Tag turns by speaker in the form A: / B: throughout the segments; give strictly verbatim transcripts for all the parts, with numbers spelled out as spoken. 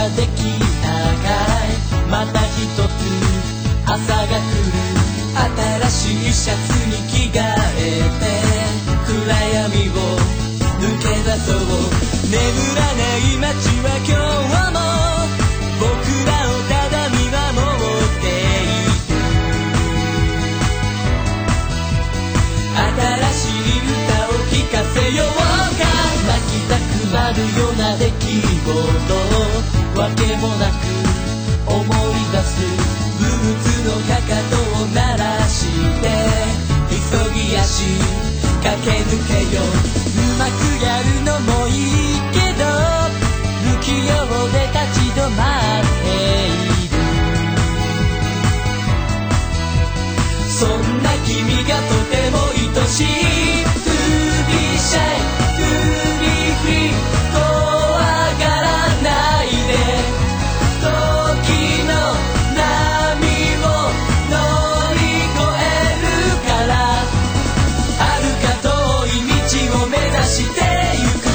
A: が出来上がり、また一つ朝が来る。新しいシャツに着替えて暗闇を抜け出そう。眠らない街は今日も僕らをただ見守っている。新しい歌を聴かせようか。泣きたくなるような出来事、わけもなく思い出す。ブーツのかかとを鳴らして急ぎ足駆け抜けよう。うまくやるのもいいけど不器用で立ち止まっている。そんな君がとても愛しい。 To be shy, to be free 怖がらないで時の波を乗り越えるから。遥か遠い道を目指してゆく。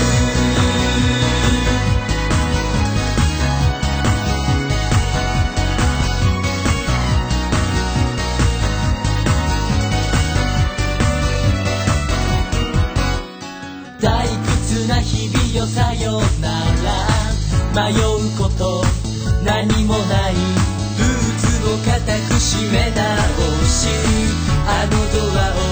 A: 退屈な日々よさよなら。迷うこと何もない。ブーツを固く閉め直しあのドアを